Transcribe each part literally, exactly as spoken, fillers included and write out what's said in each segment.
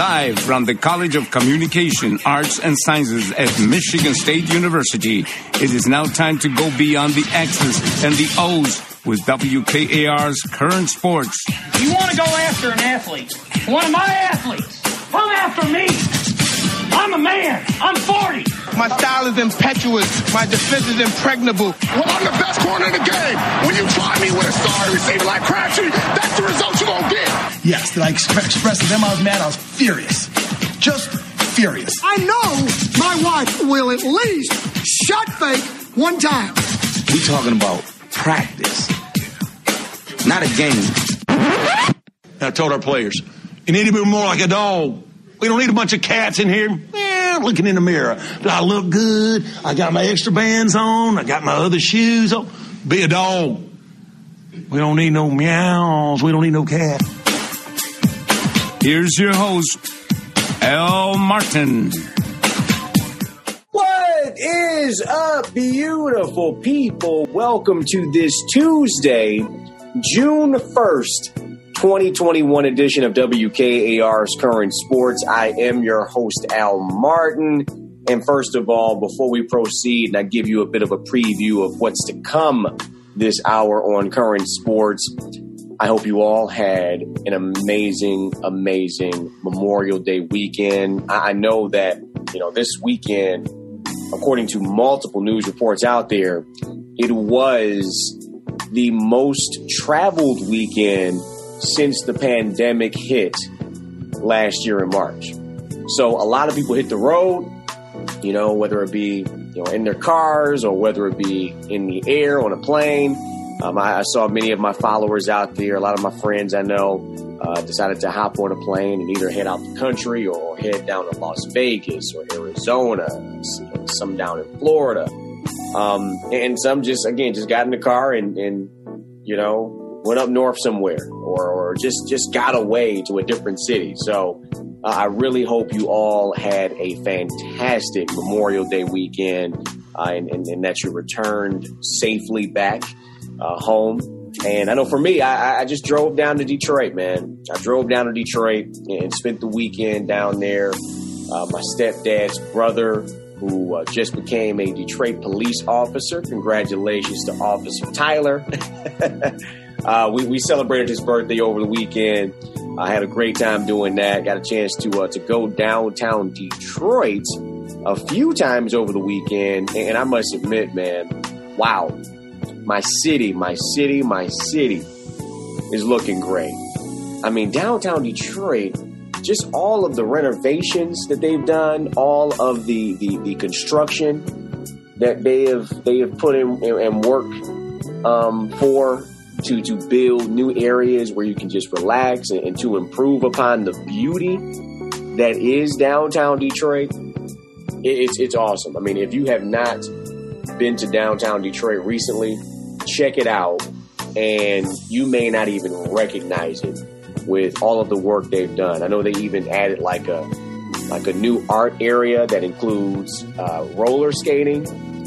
Live from the College of Communication, Arts, and Sciences at Michigan State University, it is now time to go beyond the X's and the O's with W K A R's Current Sports. You want to go after an athlete, one of my athletes, come after me. I'm a man. I'm forty. My style is impetuous. My defense is impregnable. Well, I'm the best corner in the game. When you try me with a star receiver like Crabtree, that's the result you're going to get. Yes, did I express to them I was mad? I was furious. Just furious. I know my wife will at least shot fake one time. We talking about practice, not a game. I told our players, you need to be more like a dog. We don't need a bunch of cats in here eh, looking in the mirror. Do I look good? I got my extra bands on. I got my other shoes on. Be a dog. We don't need no meows. We don't need no cat. Here's your host, Al Martin. What is up, beautiful people? Welcome to this Tuesday, June first, twenty twenty-one edition of W K A R's Current Sports. I am your host, Al Martin. And first of all, before we proceed, and I give you a bit of a preview of what's to come this hour on Current Sports, I hope you all had an amazing, amazing Memorial Day weekend. I know that, you know, this weekend, according to multiple news reports out there, it was the most traveled weekend since the pandemic hit last year in March. So a lot of people hit the road, you know, whether it be, you know, in their cars or whether it be in the air on a plane. Um, I, I saw many of my followers out there, a lot of my friends I know, uh, decided to hop on a plane and either head out the country or head down to Las Vegas or Arizona, some down in Florida. Um, and some just, again, just got in the car and, and you know, went up north somewhere or, or just, just got away to a different city. So uh, I really hope you all had a fantastic Memorial Day weekend uh, and, and, and that you returned safely back uh, home. And I know for me, I, I just drove down to Detroit, man. I drove down to Detroit and spent the weekend down there. Uh, my stepdad's brother, who uh, just became a Detroit police officer. Congratulations to Officer Tyler. uh, we, we celebrated his birthday over the weekend. I had a great time doing that. Got a chance to uh, to go downtown Detroit a few times over the weekend. And I must admit, man, wow. My city, my city, my city is looking great. I mean, downtown Detroit, just all of the renovations that they've done, all of the, the, the construction that they have they have put in and work um, for to to build new areas where you can just relax and, and to improve upon the beauty that is downtown Detroit. It, it's it's awesome. I mean, if you have not been to downtown Detroit recently, check it out, and you may not even recognize it with all of the work they've done. I know they even added like a like a new art area that includes uh, roller skating,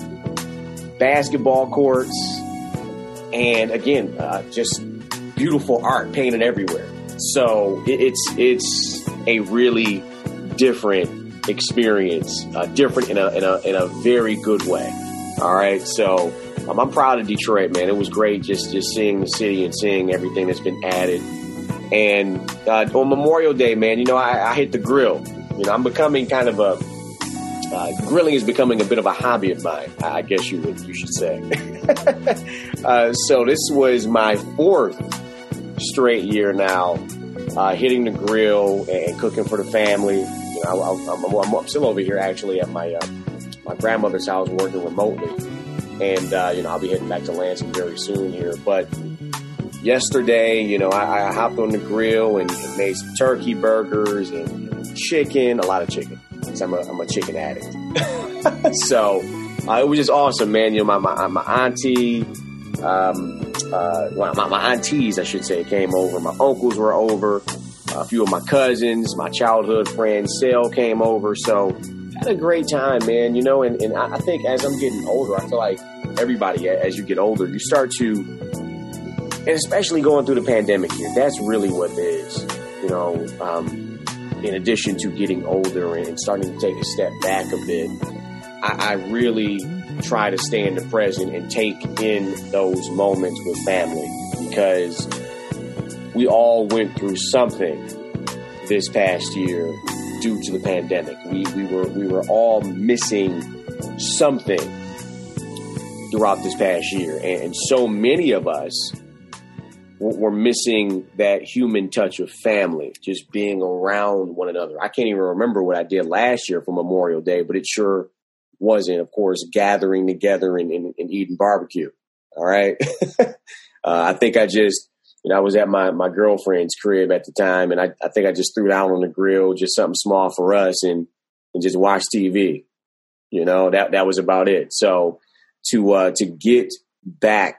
basketball courts, and again, uh, just beautiful art painted everywhere. So it, it's it's a really different experience, uh, different in a in a in a very good way. All right, so um, I'm proud of Detroit, man. It was great just, just seeing the city and seeing everything that's been added. And uh, on Memorial Day, man, you know, I, I hit the grill. You know, I'm becoming kind of a uh, grilling is becoming a bit of a hobby of mine, I guess you would you should say. uh, so this was my fourth straight year now, uh, hitting the grill and cooking for the family. You know, I, I'm, I'm, I'm still over here actually at my uh, my grandmother's house working remotely. And, uh, you know, I'll be heading back to Lansing very soon here. But yesterday, you know, I, I hopped on the grill and, and made some turkey burgers and chicken, a lot of chicken. Because I'm a, I'm a chicken addict. so uh, it was just awesome, man. You know, my, my, my auntie, um, uh, well, my, my aunties, I should say, came over. My uncles were over. A few of my cousins, my childhood friend, Sel, came over. So had a great time, man, you know, and, and I think as I'm getting older, I feel like everybody, as you get older, you start to, and especially going through the pandemic here, that's really what it is. You know, um, in addition to getting older and starting to take a step back a bit, I, I really try to stay in the present and take in those moments with family, because we all went through something this past year due to the pandemic. We we were we were all missing something throughout this past year, and, and so many of us were, were missing that human touch of family, just being around one another. I can't even remember what I did last year for Memorial Day, but it sure wasn't, of course, gathering together and, and, and eating barbecue. All right. uh, I think I just, you know, I was at my, my girlfriend's crib at the time, and I, I think I just threw down on the grill, just something small for us, and, and just watched T V. You know, that, that was about it. So to, uh, to get back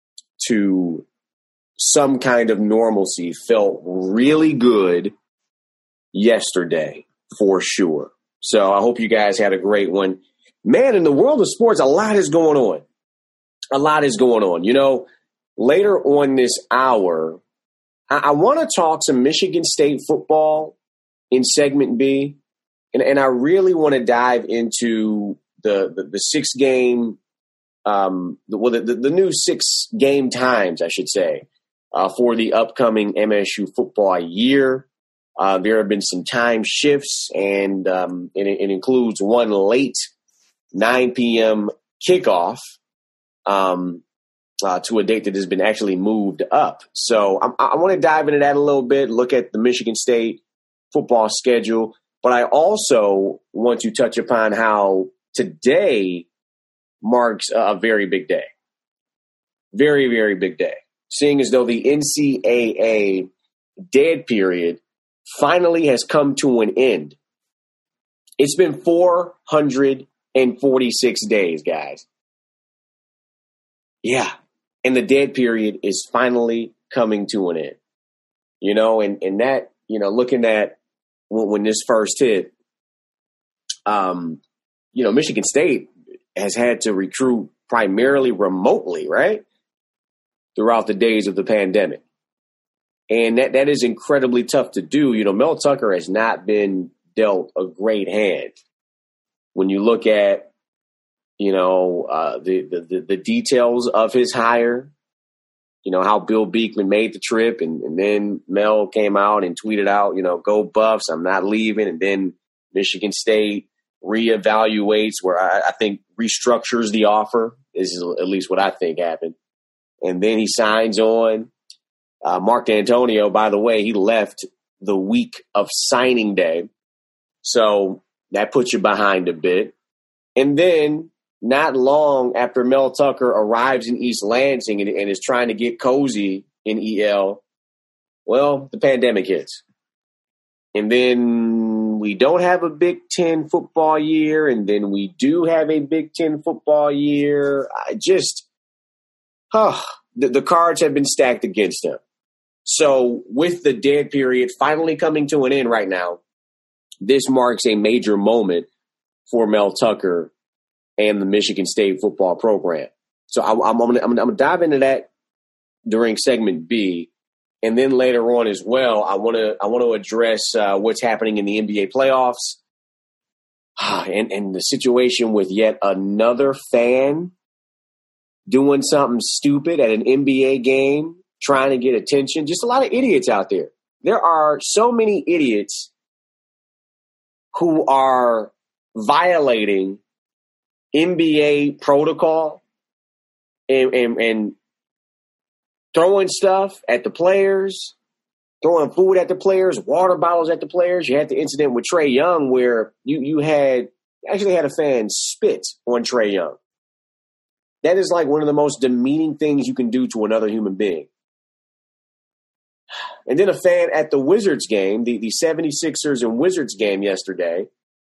to some kind of normalcy felt really good yesterday for sure. So I hope you guys had a great one. Man, in the world of sports, a lot is going on. A lot is going on. You know, later on this hour, I, I want to talk some Michigan State football in segment B. And, and I really want to dive into the, the, the six game, um, the, well, the, the new six game times, I should say, uh, for the upcoming M S U football year. Uh, there have been some time shifts, and, um, and it, it includes one late nine p.m. kickoff um, uh, to a date that has been actually moved up. So I, I want to dive into that a little bit, look at the Michigan State football schedule, but I also want to touch upon how today marks a very big day. Very, very big day. Seeing as though the N C double A dead period finally has come to an end. It's been four hundred forty-six days, guys. Yeah. And the dead period is finally coming to an end. You know, and, and that, you know, looking at when, when this first hit, um, you know, Michigan State has had to recruit primarily remotely, right? Throughout the days of the pandemic. And that, that is incredibly tough to do. You know, Mel Tucker has not been dealt a great hand. When you look at, you know, uh, the, the, the details of his hire, you know, how Bill Beekman made the trip, and, and then Mel came out and tweeted out, you know, go Buffs, I'm not leaving. And then Michigan State reevaluates, where I, I think restructures the offer. This is at least what I think happened. And then he signs on. Uh, Mark D'Antonio, by the way, he left the week of signing day. So that puts you behind a bit. And then not long after Mel Tucker arrives in East Lansing and, and is trying to get cozy in E L, well, the pandemic hits. And then we don't have a Big Ten football year. And then we do have a Big Ten football year. I just, oh, the, the cards have been stacked against him. So with the dead period finally coming to an end right now, this marks a major moment for Mel Tucker and the Michigan State football program. So I, I'm, I'm going to dive into that during segment B. And then later on as well, I want to I want to address uh, what's happening in the N B A playoffs and, and the situation with yet another fan doing something stupid at an N B A game, trying to get attention. Just a lot of idiots out there. There are so many idiots who are violating N B A protocol and, and, and throwing stuff at the players, throwing food at the players, water bottles at the players. You had the incident with Trae Young where you, you had actually had a fan spit on Trae Young. That is like one of the most demeaning things you can do to another human being. And then a fan at the Wizards game, the, the seventy-sixers and Wizards game yesterday,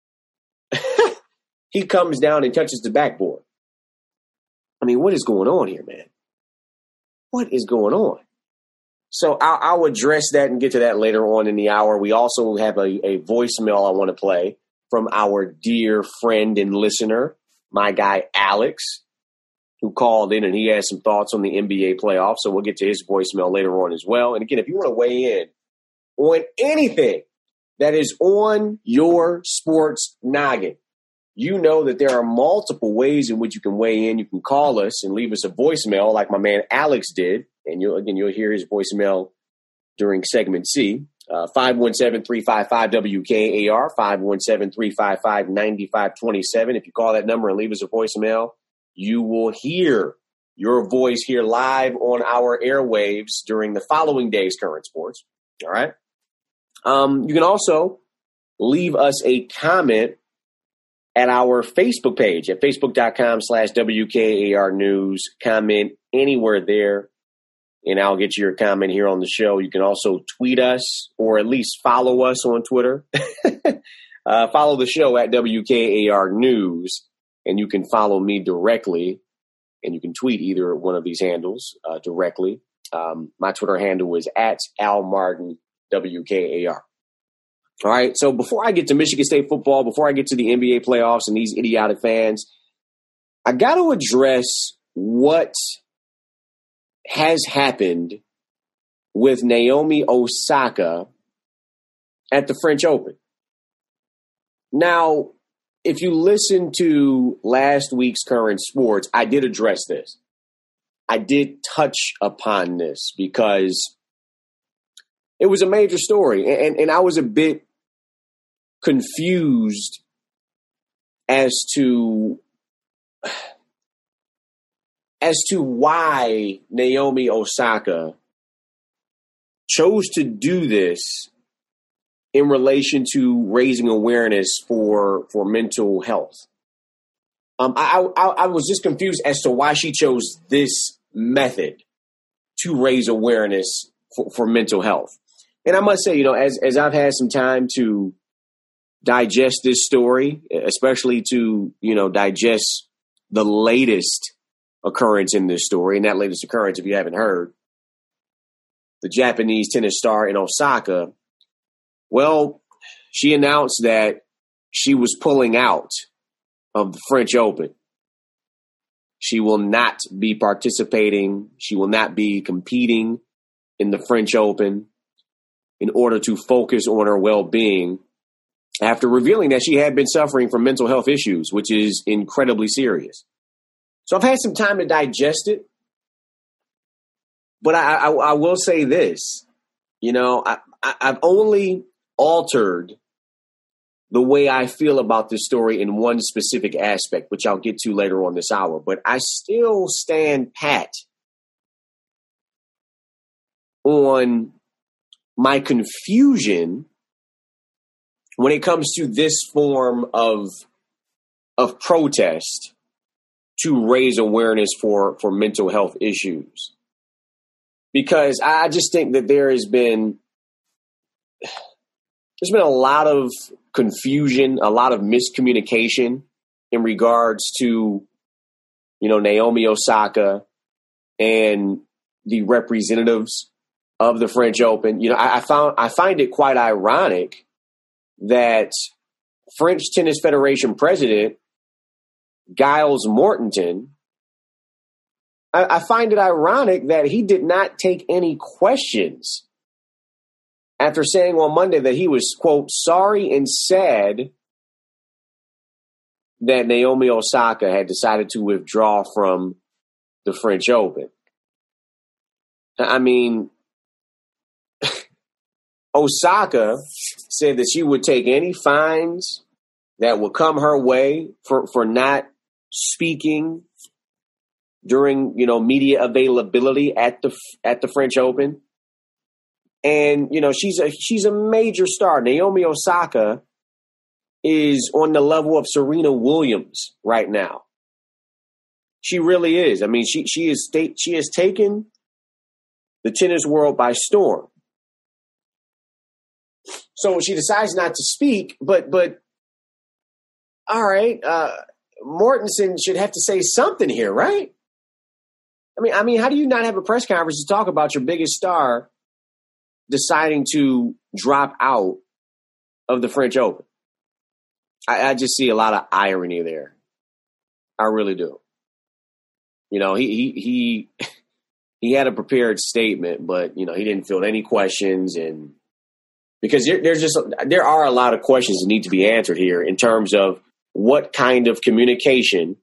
he comes down and touches the backboard. I mean, what is going on here, man? What is going on? So I'll, I'll address that and get to that later on in the hour. We also have a, a voicemail I want to play from our dear friend and listener, my guy Alex, who called in and he has some thoughts on the N B A playoffs. So we'll get to his voicemail later on as well. And again, if you want to weigh in on anything that is on your sports noggin. You know that there are multiple ways in which you can weigh in. You can call us and leave us a voicemail like my man Alex did. And you'll, again, you'll hear his voicemail during segment C. Uh, five one seven, three five five, W K A R, five one seven, three five five, nine five two seven. If you call that number and leave us a voicemail, you will hear your voice here live on our airwaves during the following day's current sports. All right. Um, you can also leave us a comment at our Facebook page at facebook.com slash WKAR News. Comment anywhere there, and I'll get your comment here on the show. You can also tweet us or at least follow us on Twitter. uh, follow the show at W K A R News, and you can follow me directly, and you can tweet either one of these handles uh, directly. Um, my Twitter handle is at Al Martin W K A R. All right, so before I get to Michigan State football, before I get to the N B A playoffs and these idiotic fans, I got to address what has happened with Naomi Osaka at the French Open. Now, if you listen to last week's Current Sports, I did address this. I did touch upon this because it was a major story, and, and I was a bit confused as to as to why Naomi Osaka chose to do this in relation to raising awareness for for mental health. Um, I, I I was just confused as to why she chose this method to raise awareness for, for mental health. And I must say, you know, as as I've had some time to digest this story, especially to, you know, digest the latest occurrence in this story, and that latest occurrence, if you haven't heard, the Japanese tennis star in Osaka, well, she announced that she was pulling out of the French Open. She will not be participating. She will not be competing in the French Open in order to focus on her well-being after revealing that she had been suffering from mental health issues, which is incredibly serious. So I've had some time to digest it, but I, I, I will say this, you know, I, I, I've only altered the way I feel about this story in one specific aspect, which I'll get to later on this hour, but I still stand pat on my confusion when it comes to this form of of protest to raise awareness for, for mental health issues. Because I just think that there has been there's been a lot of confusion, a lot of miscommunication in regards to, you know, Naomi Osaka and the representatives of the French Open. You know, I, I found I find it quite ironic that French Tennis Federation president Giles Mortensen, I, I find it ironic that he did not take any questions after saying on Monday that he was, quote, sorry and sad that Naomi Osaka had decided to withdraw from the French Open. I mean, Osaka said that she would take any fines that would come her way for, for not speaking during, you know, media availability at the at the French Open. And, you know, she's a she's a major star. Naomi Osaka is on the level of Serena Williams right now. She really is. I mean, she she is she has taken the tennis world by storm. So she decides not to speak, but but all right, uh, Mortensen should have to say something here, right? I mean, I mean, how do you not have a press conference to talk about your biggest star deciding to drop out of the French Open? I, I just see a lot of irony there. I really do. You know, he he he he had a prepared statement, but you know, he didn't field any questions, and Because there, there's just there are a lot of questions that need to be answered here in terms of what kind of communication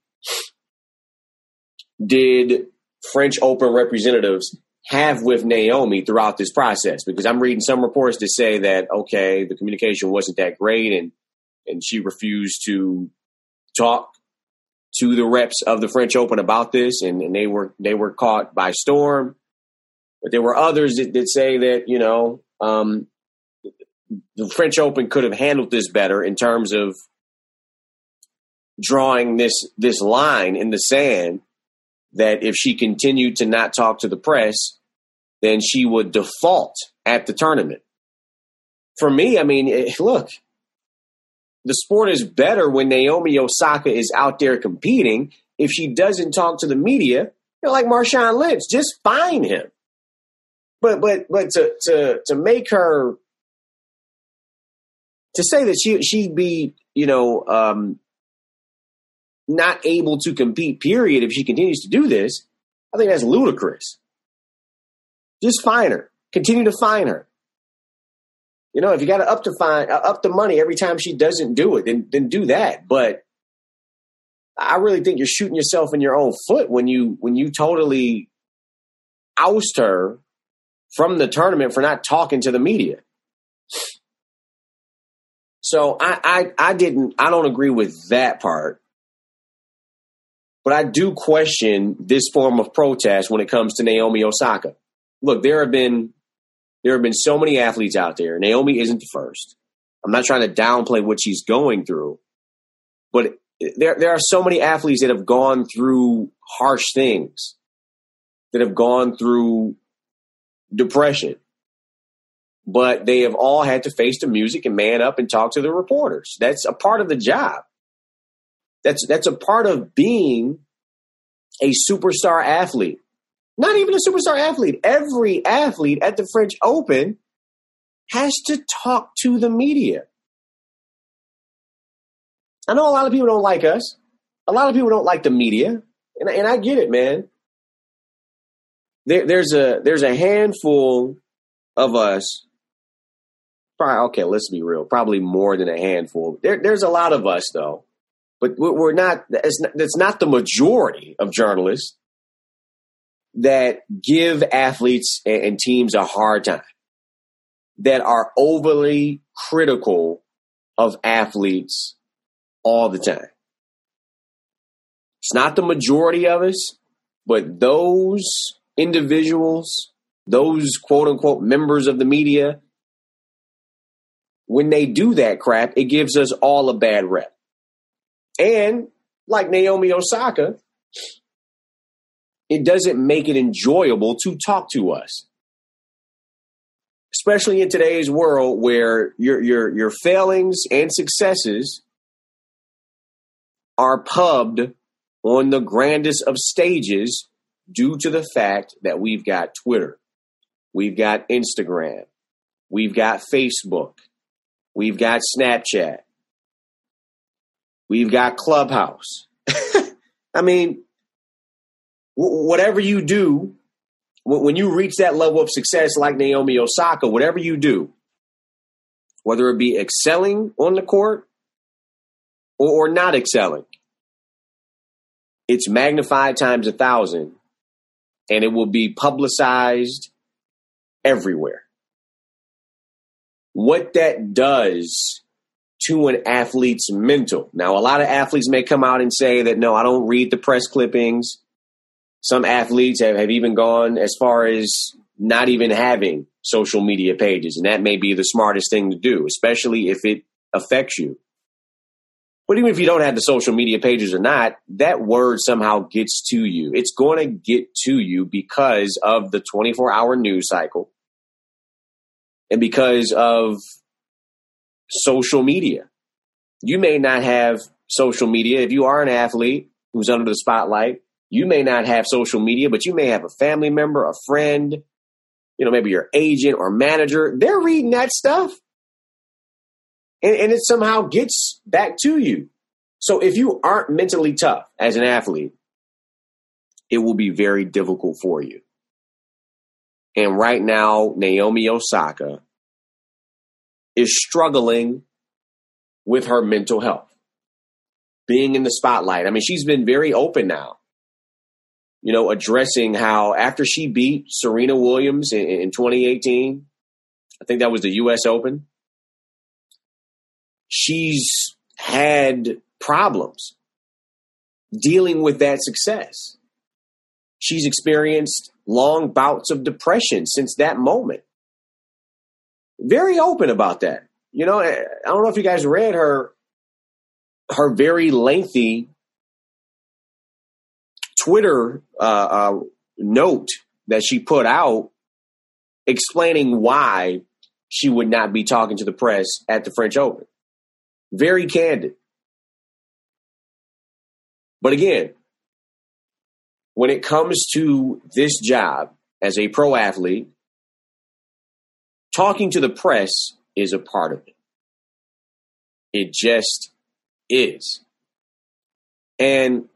did French Open representatives have with Naomi throughout this process? Because I'm reading some reports that say that, okay, the communication wasn't that great and, and she refused to talk to the reps of the French Open about this, and, and they were they were caught by storm. But there were others that, that say that, you know, um, the French Open could have handled this better in terms of drawing this this line in the sand that if she continued to not talk to the press, then she would default at the tournament. For me, I mean, it, look, the sport is better when Naomi Osaka is out there competing. If she doesn't talk to the media, you know, like Marshawn Lynch, just fine him. But but but to to to make her to say that she she'd be, you know, um, not able to compete, period, if she continues to do this, I think that's ludicrous. Just fine her. Continue to fine her. You know, if you got to up to fine, uh, up the money every time she doesn't do it, then then do that. But I really think you're shooting yourself in your own foot when you when you totally oust her from the tournament for not talking to the media. So I, I I didn't I don't agree with that part. But I do question this form of protest when it comes to Naomi Osaka. Look, there have been there have been so many athletes out there. Naomi isn't the first. I'm not trying to downplay what she's going through, but there there are so many athletes that have gone through harsh things, that have gone through depression, but they have all had to face the music and man up and talk to the reporters. That's a part of the job. That's that's a part of being a superstar athlete. Not even a superstar athlete. Every athlete at the French Open has to talk to the media. I know a lot of people don't like us. A lot of people don't like the media. And, and I get it, man. There, there's a there's a handful of us. Probably, okay, let's be real. Probably more than a handful. There, there's a lot of us, though. But we're not, that's not the majority of journalists that give athletes and teams a hard time, that are overly critical of athletes all the time. It's not the majority of us, but those individuals, those quote unquote members of the media, when they do that crap, it gives us all a bad rep. And like Naomi Osaka, it doesn't make it enjoyable to talk to us. Especially in today's world where your your your failings and successes are pubbed on the grandest of stages due to the fact that we've got Twitter, we've got Instagram, we've got Facebook, we've got Snapchat. We've got Clubhouse. I mean, w- whatever you do, w- when you reach that level of success like Naomi Osaka, whatever you do, whether it be excelling on the court or, or not excelling, it's magnified times a thousand, and it will be publicized everywhere. What that does to an athlete's mental. Now, a lot of athletes may come out and say that, no, I don't read the press clippings. Some athletes have, have even gone as far as not even having social media pages, and that may be the smartest thing to do, especially if it affects you. But even if you don't have the social media pages or not, that word somehow gets to you. It's going to get to you because of the twenty-four hour news cycle and because of social media. You may not have social media. If you are an athlete who's under the spotlight, you may not have social media, but you may have a family member, a friend, you know, maybe your agent or manager. They're reading that stuff. And, and it somehow gets back to you. So if you aren't mentally tough as an athlete, it will be very difficult for you. And right now, Naomi Osaka is struggling with her mental health, being in the spotlight. I mean, she's been very open now, you know, addressing how after she beat Serena Williams in, in twenty eighteen, I think that was the U S Open, she's had problems dealing with that success. She's experienced long bouts of depression since that moment. Very open about that. You know, I don't know if you guys read her, her very lengthy Twitter uh, uh, note that she put out explaining why she would not be talking to the press at the French Open. Very candid. But again, when it comes to this job as a pro athlete, talking to the press is a part of it. It just is. And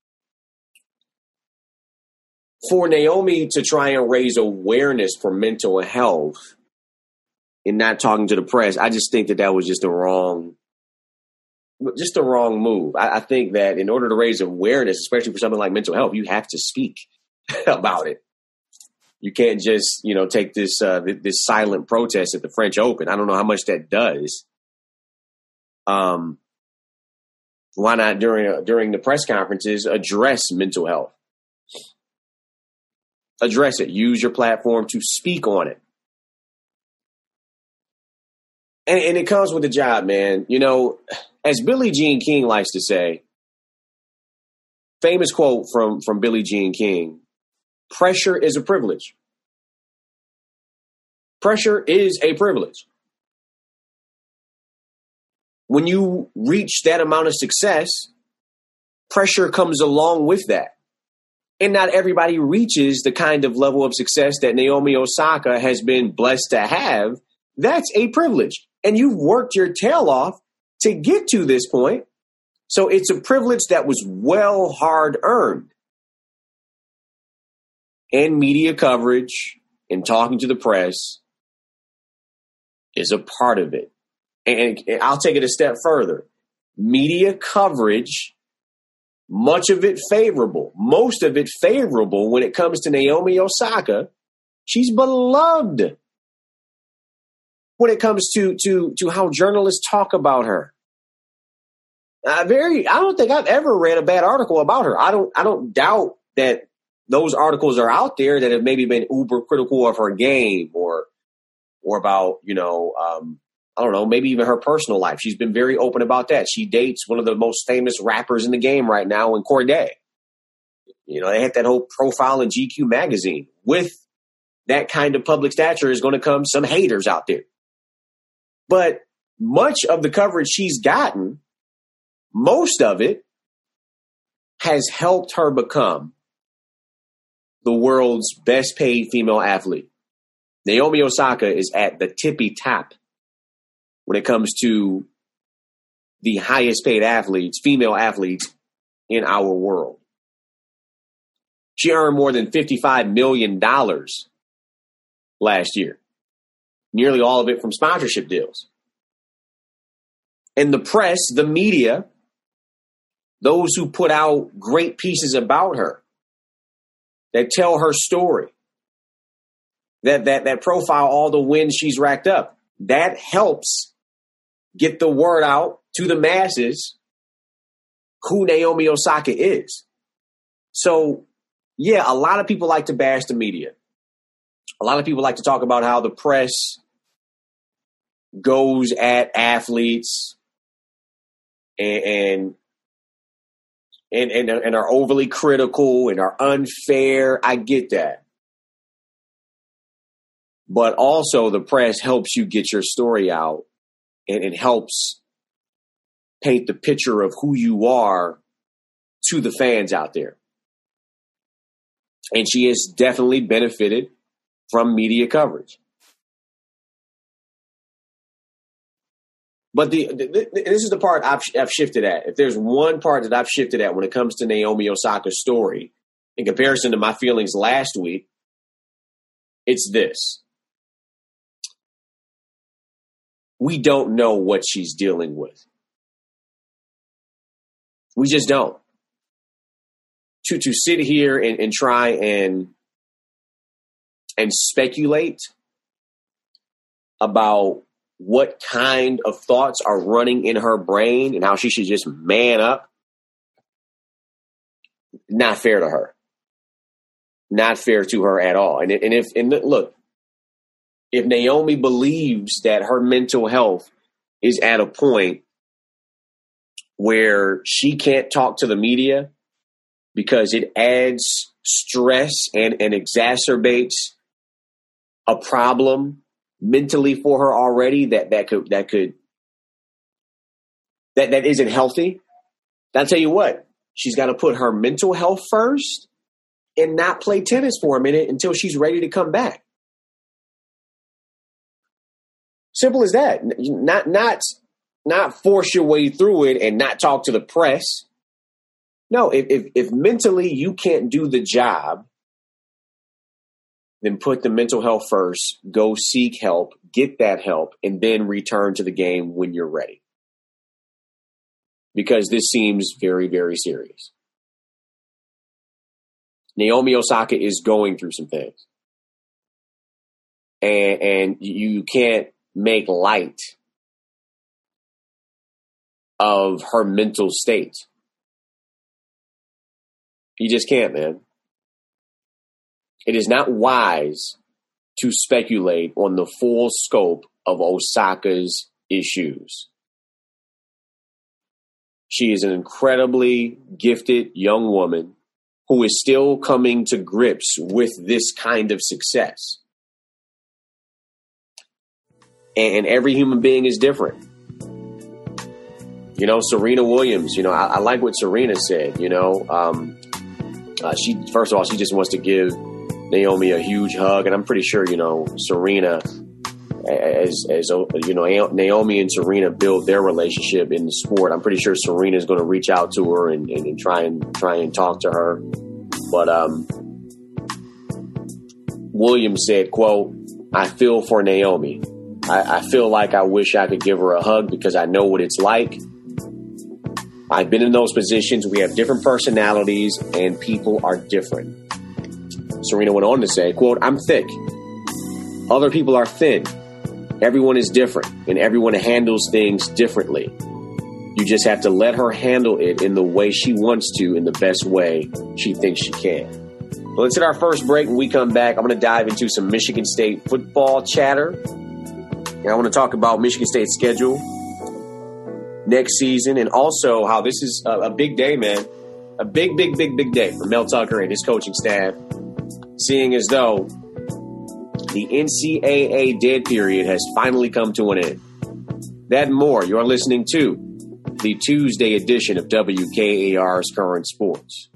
for Naomi to try and raise awareness for mental health and not talking to the press, I just think that that was just the wrong, just the wrong move. I, I think that in order to raise awareness, especially for something like mental health, you have to speak about it. You can't just, you know, take this uh, this silent protest at the French Open. I don't know how much that does. Um, why not during uh, during the press conferences address mental health? Address it. Use your platform to speak on it. And, and it comes with the job, man. You know, as Billie Jean King likes to say, famous quote from, from Billie Jean King, pressure is a privilege. Pressure is a privilege. When you reach that amount of success, pressure comes along with that. And not everybody reaches the kind of level of success that Naomi Osaka has been blessed to have. That's a privilege. And you've worked your tail off to get to this point. So it's a privilege that was well hard earned. And media coverage and talking to the press is a part of it. And, and I'll take it a step further. Media coverage, much of it favorable, most of it favorable when it comes to Naomi Osaka. She's beloved when it comes to to to how journalists talk about her. Uh, very, I don't think I've ever read a bad article about her. I don't I don't doubt that those articles are out there that have maybe been uber critical of her game or or about, you know, um, I don't know, maybe even her personal life. She's been very open about that. She dates one of the most famous rappers in the game right now in Cordae. You know, they had that whole profile in G Q magazine. With that kind of public stature is going to come some haters out there. But much of the coverage she's gotten, most of it has helped her become the world's best paid female athlete. Naomi Osaka is at the tippy top when it comes to the highest paid athletes, female athletes in our world. She earned more than fifty-five million dollars last year, nearly all of it from sponsorship deals. And the press, the media, those who put out great pieces about her, that tell her story, that that that profile all the wins she's racked up, that helps get the word out to the masses who Naomi Osaka is. So, yeah, a lot of people like to bash the media. A lot of people like to talk about how the press goes at athletes and and and, and are overly critical and are unfair. I get that. But also the press helps you get your story out, and it helps paint the picture of who you are to the fans out there. And she has definitely benefited from media coverage. But the, the, the this is the part I've, I've shifted at. If there's one part that I've shifted at when it comes to Naomi Osaka's story, in comparison to my feelings last week, it's this. we don't know what she's dealing with. We just don't. To to sit here and, and try and and speculate about what kind of thoughts are running in her brain and how she should just man up, not fair to her. Not fair to her at all. And, and if and look, if Naomi believes that her mental health is at a point where she can't talk to the media because it adds stress and, and exacerbates a problem mentally for her already that, that could that could that, that isn't healthy, I'll tell you what, she's got to put her mental health first and not play tennis for a minute until she's ready to come back. Simple as that. Not not not force your way through it and not talk to the press. No, if if, if mentally you can't do the job, then put the mental health first, go seek help, get that help, and then return to the game when you're ready. Because this seems very, very serious. Naomi Osaka is going through some things. And, and you can't make light of her mental state. You just can't, man. It is not wise to speculate on the full scope of Osaka's issues. She is an incredibly gifted young woman who is still coming to grips with this kind of success. And every human being is different. You know, Serena Williams, you know, I, I like what Serena said, you know. Um, uh, she, first of all, she just wants to give Naomi a huge hug. And I'm pretty sure, you know, Serena, as, as you know, Naomi and Serena build their relationship in the sport. I'm pretty sure Serena is going to reach out to her and, and, and try and try and talk to her. But um, Williams said, quote, "I feel for Naomi. I, I feel like I wish I could give her a hug because I know what it's like. I've been in those positions. We have different personalities and people are different." Serena went on to say, quote, "I'm thick. Other people are thin. Everyone is different and everyone handles things differently. You just have to let her handle it in the way she wants to, in the best way she thinks she can." Well, let's hit our first break. When we come back, I'm going to dive into some Michigan State football chatter. And I want to talk about Michigan State's schedule next season and also how this is a, a big day, man. A big, big, big, big day for Mel Tucker and his coaching staff, seeing as though the N C double A dead period has finally come to an end. That and more. You're listening to the Tuesday edition of W K A R's Current Sports.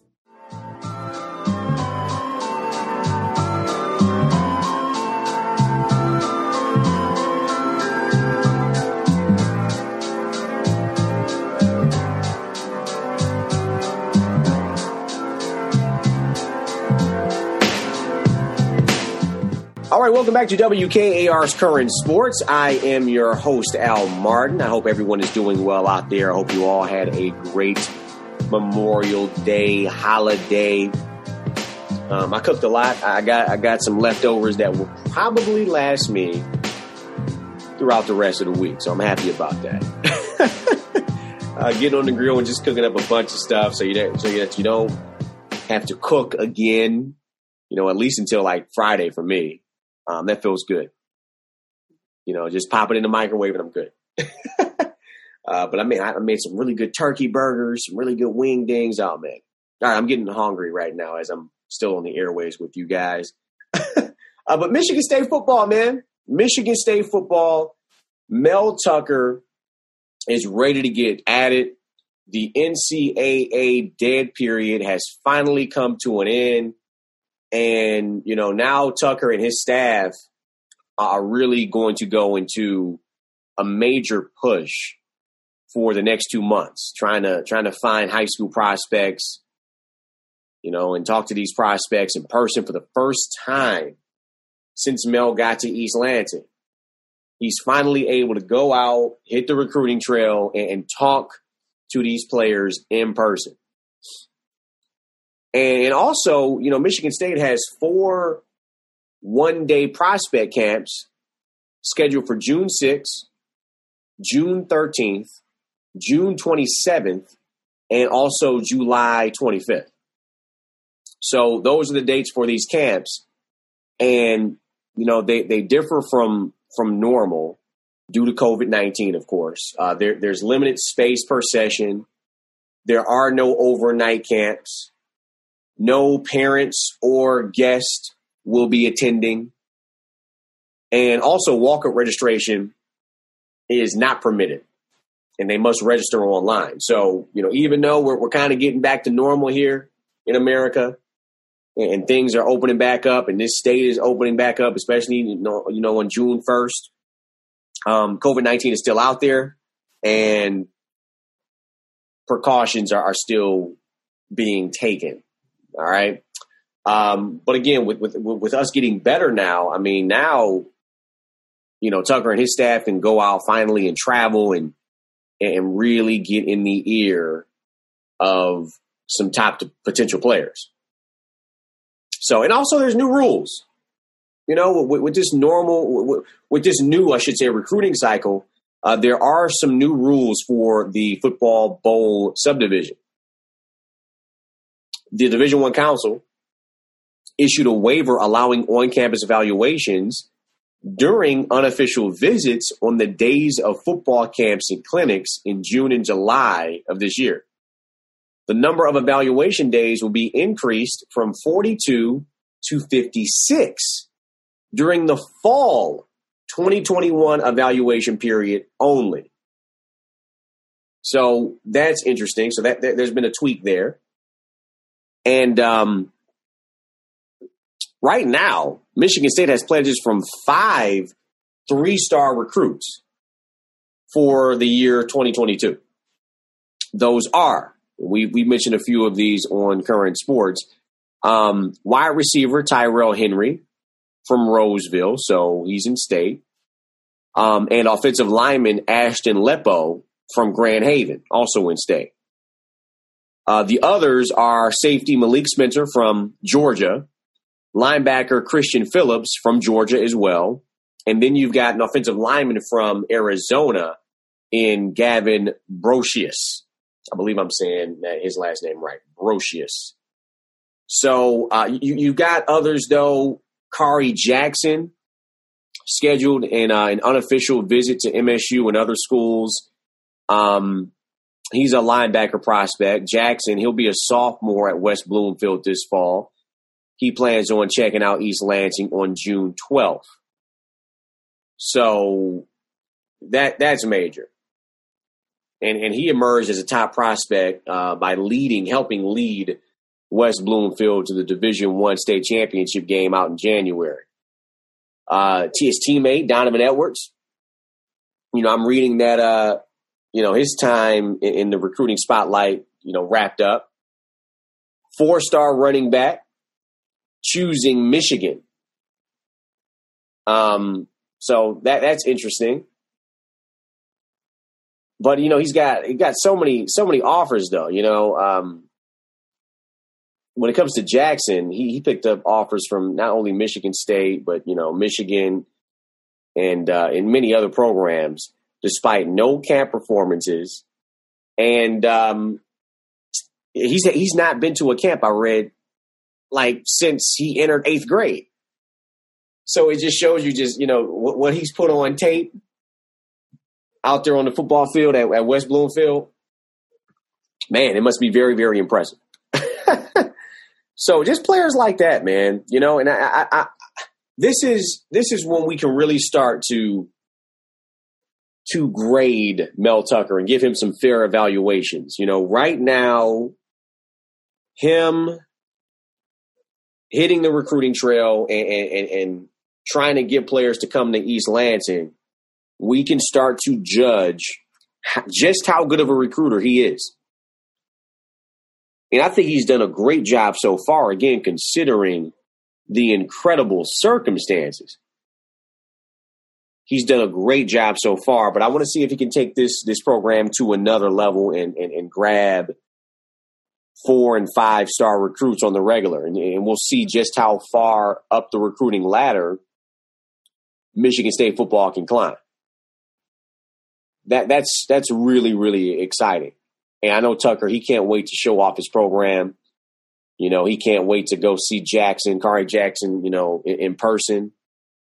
All right, welcome back to W K A R's Current Sports. I am your host, Al Martin. I hope everyone is doing well out there. I hope you all had a great Memorial Day holiday. Um, I cooked a lot. I got I got some leftovers that will probably last me throughout the rest of the week, so I'm happy about that. uh, getting on the grill and just cooking up a bunch of stuff so you that, so that you don't have to cook again, you know, at least until like Friday for me. Um, that feels good. You know, just pop it in the microwave and I'm good. uh, but I made, I made some really good turkey burgers, some really good wing dings. Oh, man. All right, I'm getting hungry right now as I'm still on the airways with you guys. uh, but Michigan State football, man. Michigan State football. Mel Tucker is ready to get at it. The N C double A dead period has finally come to an end. And, you know, now Tucker and his staff are really going to go into a major push for the next two months, trying to trying to find high school prospects, you know, and talk to these prospects in person for the first time since Mel got to East Lansing. he's finally able to go out, hit the recruiting trail, and, and talk to these players in person. And also, you know, Michigan State has four one-day prospect camps scheduled for June sixth, June thirteenth, June twenty-seventh, and also July twenty-fifth. So those are the dates for these camps. And, you know, they, they differ from, from normal due to COVID nineteen, of course. Uh, there, there's limited space per session. There are no overnight camps. No parents or guests will be attending. And also walk-up registration is not permitted. And they must register online. So, you know, even though we're, we're kind of getting back to normal here in America and, and things are opening back up and this state is opening back up, especially, you know, you know on June first, um, COVID nineteen is still out there and precautions are, are still being taken. All right. Um, but again, with, with, with us getting better now, I mean, now, you know, Tucker and his staff can go out finally and travel and, and really get in the ear of some top potential players. So, and also there's new rules, you know, with, with this normal, with, with this new, I should say, recruiting cycle, uh, there are some new rules for the football bowl subdivision. The Division One Council issued a waiver allowing on-campus evaluations during unofficial visits on the days of football camps and clinics in June and July of this year. The number of evaluation days will be increased from forty-two to fifty-six during the fall twenty twenty-one evaluation period only. So that's interesting. So that, that there's been a tweak there. And um, right now, Michigan State has pledges from five three-star recruits for the year twenty twenty-two. Those are, we we mentioned a few of these on Current Sports. Um, wide receiver Tyrell Henry from Roseville, so he's in state. Um, and offensive lineman Ashton Lepo from Grand Haven, also in state. Uh, the others are safety Malik Spencer from Georgia, linebacker Christian Phillips from Georgia as well. And then you've got an offensive lineman from Arizona in Gavin Brocious. I believe I'm saying his last name right, Brocious. So uh, you, you've got others, though. Kari Jackson scheduled in uh, an unofficial visit to M S U and other schools. Um He's a linebacker prospect. Jackson, he'll be a sophomore at West Bloomfield this fall. He plans on checking out East Lansing on June twelfth. So that that's major. And and he emerged as a top prospect uh, by leading, helping lead West Bloomfield to the Division One state championship game out in January. Uh, his teammate, Donovan Edwards, you know, I'm reading that uh, – you know, his time in, in the recruiting spotlight, you know, wrapped up. Four-star running back, choosing Michigan. Um, so that that's interesting. But, you know, he's got he got so many so many offers, though. You know, um, when it comes to Jackson, he, he picked up offers from not only Michigan State, but, you know, Michigan and uh, and many other programs, despite no camp performances. And um, he's he's not been to a camp, I read, like since he entered eighth grade. So it just shows you just, you know, what, what he's put on tape out there on the football field at, at West Bloomfield. Man, it must be very, very impressive. So just players like that, man, you know, and I, I, I this is this is when we can really start to to grade Mel Tucker and give him some fair evaluations. You know, right now, him hitting the recruiting trail and, and, and trying to get players to come to East Lansing, we can start to judge just how good of a recruiter he is. And I think he's done a great job so far, again, considering the incredible circumstances. he's done a great job so far, but I want to see if he can take this this program to another level and, and, and grab four and five star recruits on the regular. And, and we'll see just how far up the recruiting ladder Michigan State football can climb. That that's that's really, really exciting. And I know Tucker, he can't wait to show off his program. You know, he can't wait to go see Jackson, Kari Jackson, you know, in, in person.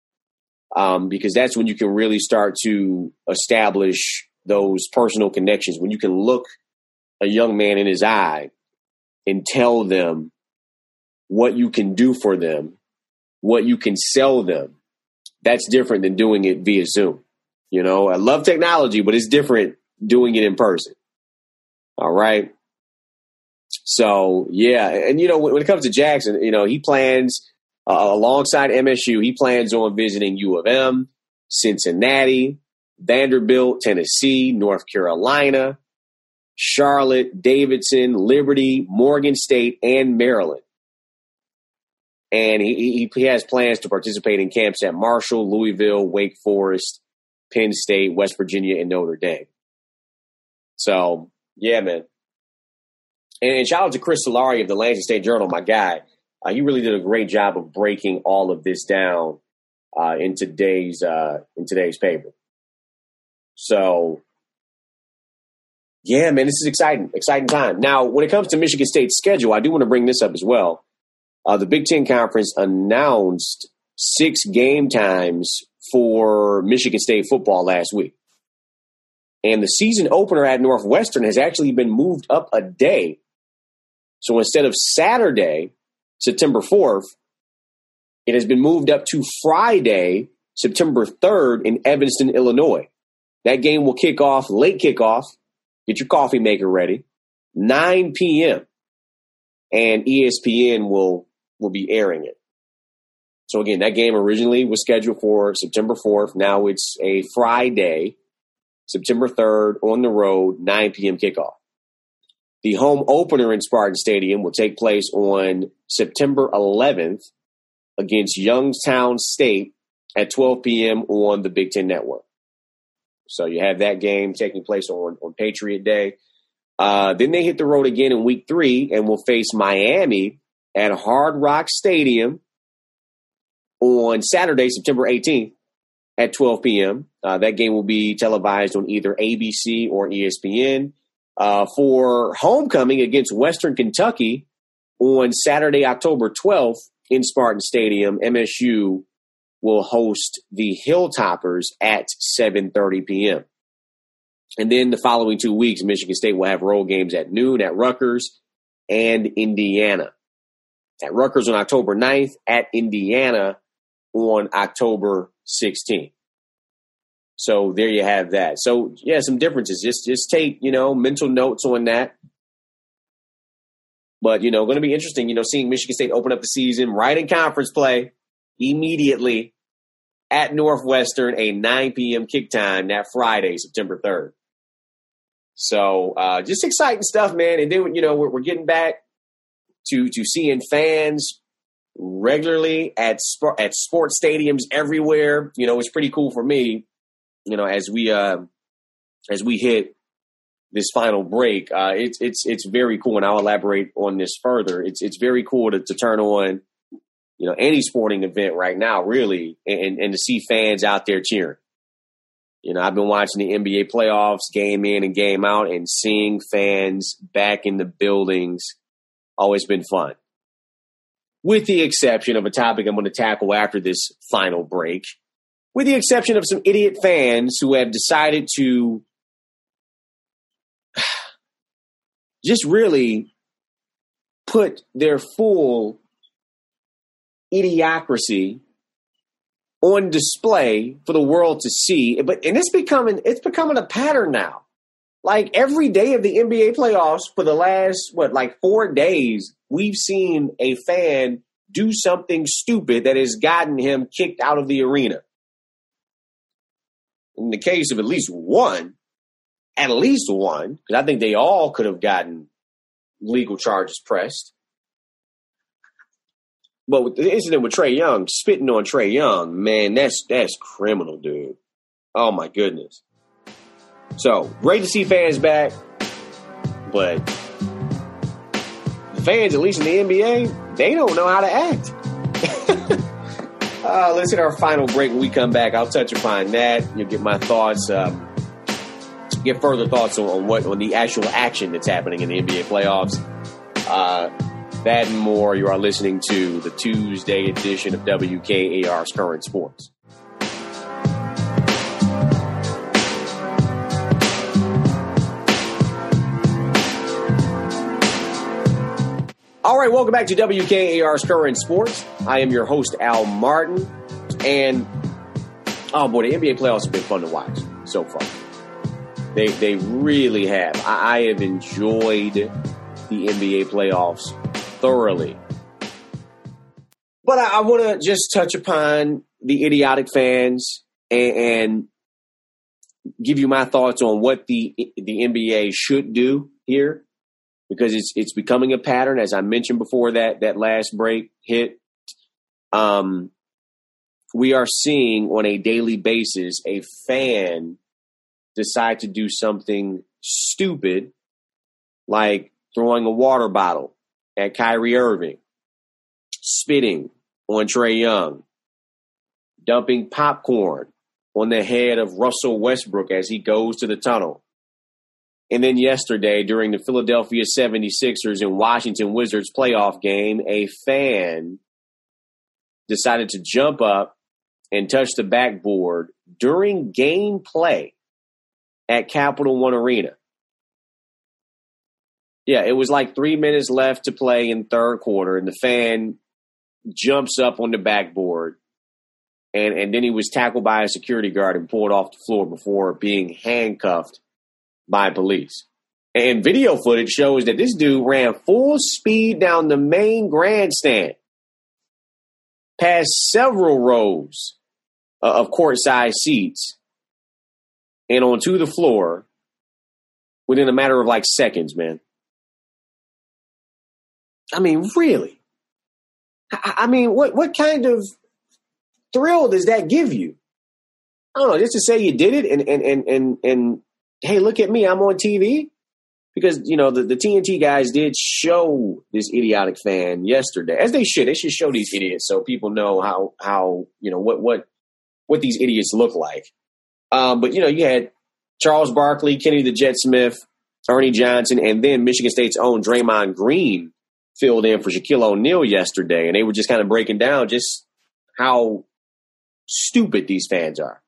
Um, because that's when you can really start to establish those personal connections. When you can look a young man in his eye and tell them what you can do for them, what you can sell them. That's different than doing it via Zoom. You know, I love technology, but it's different doing it in person. All right. So, yeah. And, you know, when, when it comes to Jackson, you know, he plans uh, alongside M S U, he plans on visiting U of M, Cincinnati, Vanderbilt, Tennessee, North Carolina, Charlotte, Davidson, Liberty, Morgan State, and Maryland. And he, he, he has plans to participate in camps at Marshall, Louisville, Wake Forest, Penn State, West Virginia, and Notre Dame. So, yeah, man. And, and shout out to Chris Solari of the Lansing State Journal, my guy. Uh, he really did a great job of breaking all of this down uh, in today's uh, in today's paper. So, yeah, man, this is exciting, exciting time. Now, when it comes to Michigan State's schedule, I do want to bring this up as well. Uh, the Big Ten Conference announced six game times for Michigan State football last week. And the season opener at Northwestern has actually been moved up a day. So instead of Saturday, September fourth, it has been moved up to Friday, September third in Evanston, Illinois. That game will kick off, late kickoff. Get your coffee maker ready. nine p.m. And E S P N will, will be airing it. So again, that game originally was scheduled for September fourth. Now it's a Friday, September third, on the road, nine p.m. kickoff. The home opener in Spartan Stadium will take place on September eleventh against Youngstown State at twelve p.m. on the Big Ten Network. So you have that game taking place on, on Patriot Day. Uh, then they hit the road again in week three and will face Miami at Hard Rock Stadium on Saturday, September eighteenth at twelve p.m. Uh, that game will be televised on either A B C or E S P N. Uh, for homecoming against Western Kentucky on Saturday, October twelfth in Spartan Stadium, M S U will host the Hilltoppers at seven thirty p.m. And then the following two weeks, Michigan State will have road games at noon at Rutgers and Indiana. At Rutgers on October ninth, at Indiana on October sixteenth. So there you have that. So, yeah, some differences. Just just take, you know, mental notes on that. But, you know, going to be interesting, you know, seeing Michigan State open up the season right in conference play immediately at Northwestern, a nine p.m. kick time that Friday, September third. So uh, just exciting stuff, man. And then, you know, we're, we're getting back to to seeing fans regularly at sport, at sports stadiums everywhere. You know, it's pretty cool for me. You know, as we uh, as we hit this final break, uh, it's it's it's very cool, and I'll elaborate on this further. It's it's very cool to, to turn on, you know, any sporting event right now, really, and and to see fans out there cheering. You know, I've been watching the N B A playoffs, game in and game out, and seeing fans back in the buildings. Always been fun. With the exception of a topic I'm going to tackle after this final break. With the exception of some idiot fans who have decided to just really put their full idiocracy on display for the world to see. But and it's becoming it's becoming a pattern now. Like every day of the N B A playoffs for the last, what, like four days, we've seen a fan do something stupid that has gotten him kicked out of the arena. In the case of at least one, at least one, because I think they all could have gotten legal charges pressed. But with the incident with Trae Young, spitting on Trae Young, man, that's that's criminal, dude. Oh, my goodness. So, great to see fans back, but the fans, at least in the N B A, they don't know how to act. uh, let's hit our final break. When we come back, I'll touch upon that. You'll get my thoughts, um, get further thoughts on, on what on the actual action that's happening in the N B A playoffs. Uh, that and more. You are listening to the Tuesday edition of W K A R's Current Sports. All right, welcome back to W K A R's Current Sports. I am your host, Al Martin. And, oh boy, the N B A playoffs have been fun to watch so far. They they really have. I, I have enjoyed the N B A playoffs thoroughly. But I, I want to just touch upon the idiotic fans and, and give you my thoughts on what the the N B A should do here. Because it's it's becoming a pattern, as I mentioned before that that last break hit. Um, we are seeing on a daily basis a fan decide to do something stupid, like throwing a water bottle at Kyrie Irving, spitting on Trae Young, dumping popcorn on the head of Russell Westbrook as he goes to the tunnel. And then yesterday, during the Philadelphia seventy-sixers and Washington Wizards playoff game, a fan decided to jump up and touch the backboard during game play at Capital One Arena. Yeah, it was like three minutes left to play in third quarter, and the fan jumps up on the backboard, and, and then he was tackled by a security guard and pulled off the floor before being handcuffed by police. And video footage shows that this dude ran full speed down the main grandstand, past several rows of courtside seats, and onto the floor within a matter of like seconds, man. I mean, really? I mean, what, what kind of thrill does that give you? I don't know, just to say you did it and, and, and, and, and hey, look at me, I'm on T V. Because, you know, the, the T N T guys did show this idiotic fan yesterday, as they should. They should show these idiots so people know how, how you know, what what what these idiots look like. Um, but, you know, you had Charles Barkley, Kenny the Jet Smith, Ernie Johnson, and then Michigan State's own Draymond Green filled in for Shaquille O'Neal yesterday. And they were just kind of breaking down just how stupid these fans are.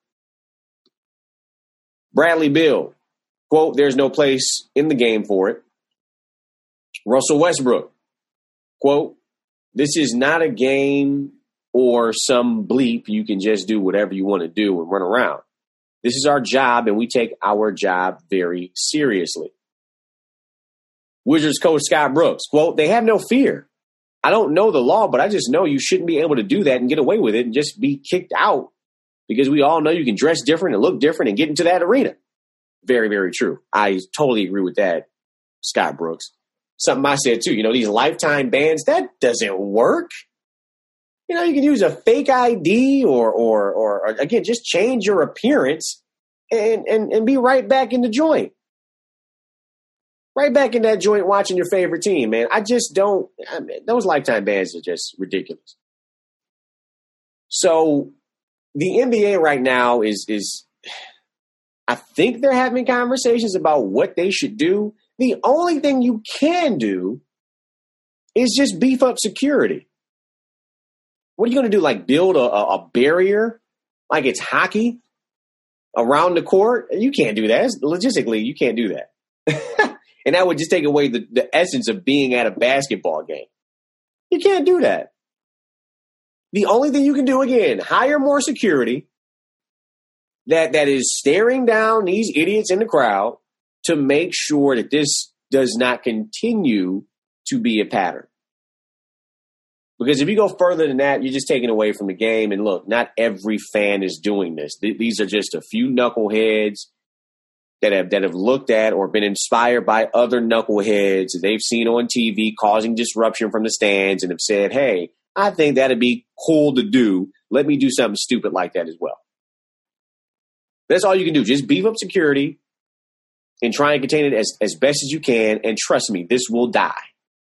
Bradley Beal. Quote, there's no place in the game for it. Russell Westbrook, quote, this is not a game or some bleep. You can just do whatever you want to do and run around. This is our job, and we take our job very seriously. Wizards coach Scott Brooks, quote, they have no fear. I don't know the law, but I just know you shouldn't be able to do that and get away with it and just be kicked out because we all know you can dress different and look different and get into that arena. Very, very true. I totally agree with that, Scott Brooks. Something I said, too. You know, these lifetime bans, that doesn't work. You know, you can use a fake I D or, or, or, or again, just change your appearance and, and, and be right back in the joint. Right back in that joint watching your favorite team, man. I just don't I mean, – those lifetime bans are just ridiculous. So the N B A right now is is – I think they're having conversations about what they should do. The only thing you can do is just beef up security. What are you going to do? Like build a, a barrier like it's hockey around the court? You can't do that. Logistically, you can't do that. And that would just take away the, the essence of being at a basketball game. You can't do that. The only thing you can do, again, hire more security that that is staring down these idiots in the crowd to make sure that this does not continue to be a pattern. Because if you go further than that, you're just taking away from the game. And look, not every fan is doing this. Th- these are just a few knuckleheads that have that have looked at or been inspired by other knuckleheads that they've seen on T V causing disruption from the stands and have said, hey, I think that'd be cool to do. Let me do something stupid like that as well. That's all you can do. Just beef up security and try and contain it as, as best as you can. And trust me, this will die.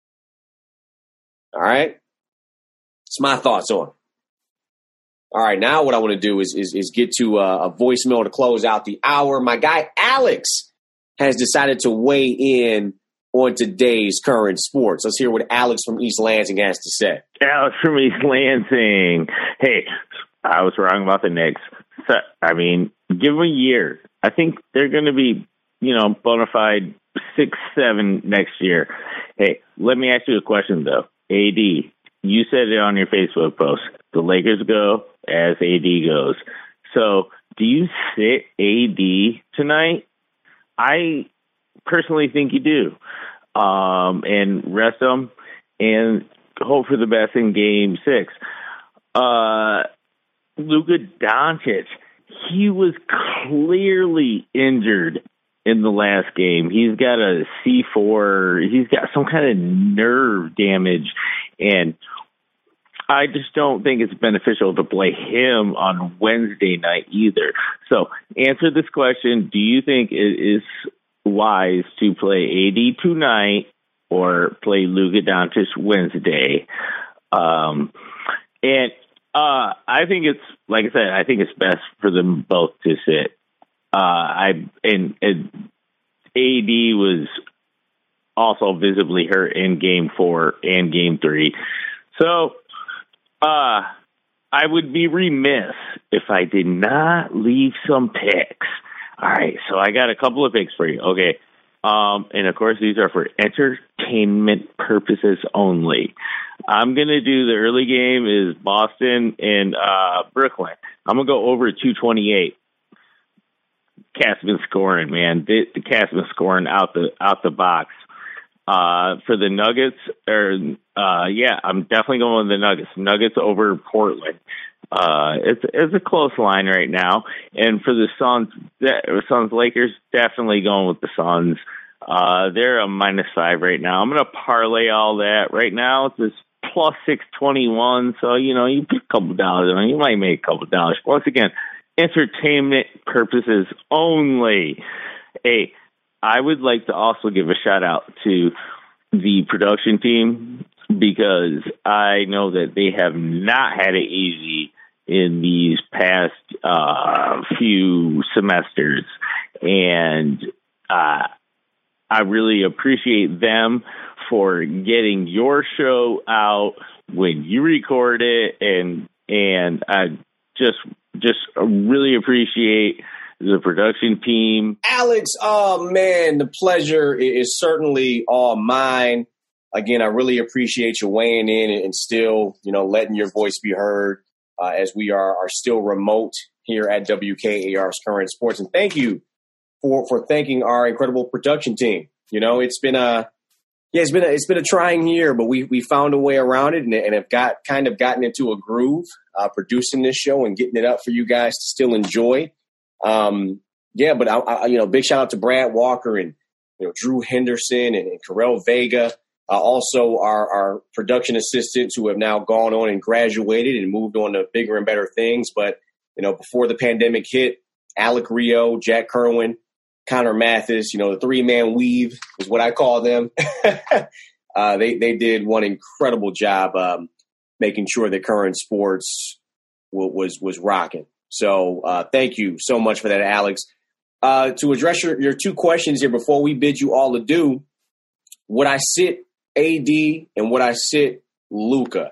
All right? It's my thoughts on it. All right, now what I want to do is, is, is get to a, a voicemail to close out the hour. My guy Alex has decided to weigh in on today's current sports. Let's hear what Alex from East Lansing has to say. Alex from East Lansing. Hey, I was wrong about the Knicks. So, I mean, give them a year. I think they're going to be, you know, bona fide six, seven next year. Hey, let me ask you a question, though. A D, you said it on your Facebook post. The Lakers go as A D goes. So do you sit A D tonight? I personally think you do. Um, and rest them and hope for the best in game six. Uh, Luka Doncic, he was clearly injured in the last game. He's got a C four. He's got some kind of nerve damage. And I just don't think it's beneficial to play him on Wednesday night either. So answer this question. Do you think it is wise to play A D tonight or play Luka Doncic Wednesday? Um, and uh, I think it's, like I said, I think it's best for them both to sit. Uh, I and, and A D was also visibly hurt in game four and game three. So uh, I would be remiss if I did not leave some picks. All right, so I got a couple of picks for you. Okay, um, and of course these are for entertainment purposes only. I'm going to do the early game is Boston and uh, Brooklyn. I'm going to go over two twenty-eight. Cat's been scoring, man. The, the Cat's been scoring out the out the box. Uh, for the Nuggets, or uh, yeah, I'm definitely going with the Nuggets. Nuggets over Portland. Uh, it's it's a close line right now. And for the Suns, Suns Lakers, definitely going with the Suns. Uh, they're a minus five right now. I'm going to parlay all that. Right now, it's this plus six twenty-one. So, you know, you put a couple dollars on it. You might make a couple dollars. Once again, entertainment purposes only. Hey, I would like to also give a shout out to the production team because I know that they have not had it easy in these past uh, few semesters. And uh, I really appreciate them for getting your show out when you record it. And, and I just, just really appreciate the production team. Alex, oh man, the pleasure is certainly all mine. Again, I really appreciate you weighing in and still, you know, letting your voice be heard uh, as we are, are still remote here at W K A R's Current Sports. And thank you for, for thanking our incredible production team. You know, it's been a, yeah, it's been a, it's been a trying year, but we, we found a way around it and, and have got kind of gotten into a groove uh, producing this show and getting it up for you guys to still enjoy. Um, yeah, but I, I, you know, big shout out to Brad Walker and, you know, Drew Henderson and, and Carell Vega. Uh, also our, our production assistants who have now gone on and graduated and moved on to bigger and better things. But, you know, before the pandemic hit, Alec Rio, Jack Kerwin, Connor Mathis, you know, the three man weave is what I call them. uh, they, they did one incredible job, um, making sure that Current Sports w- was, was rocking. So uh, thank you so much for that, Alex. Uh, to address your, your two questions here before we bid you all adieu, would I sit A D and would I sit Luka?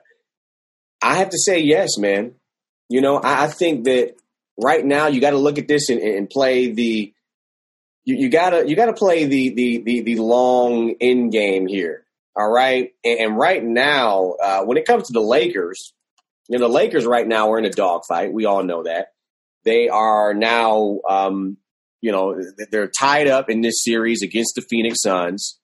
I have to say yes, man. You know, I, I think that right now you got to look at this and, and play the you, you gotta you gotta play the the the, the long end game here. All right, and, and right now uh, when it comes to the Lakers. You know, the Lakers right now are in a dogfight. We all know that. They are now, um, you know, they're tied up in this series against the Phoenix Suns.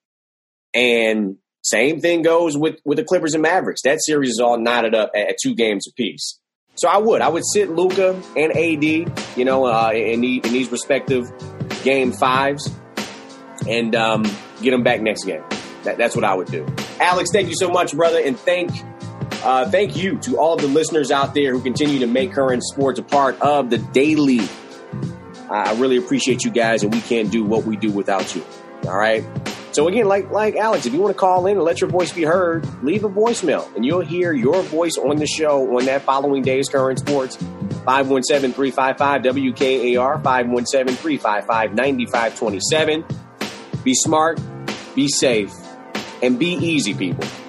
And same thing goes with, with the Clippers and Mavericks. That series is all knotted up at, at two games apiece. So I would. I would sit Luka and A D, you know, uh, in, the, in these respective game fives and um, get them back next game. That, that's what I would do. Alex, thank you so much, brother. And thank Uh, thank you to all of the listeners out there who continue to make Current Sports a part of the daily I really appreciate you guys, and we can't do what we do without you. All right? So, again, like like Alex, if you want to call in and let your voice be heard, leave a voicemail, and you'll hear your voice on the show on that following day's Current Sports. five one seven, three five five, W K A R, five one seven, three five five, nine five two seven. Be smart, be safe, and be easy, people.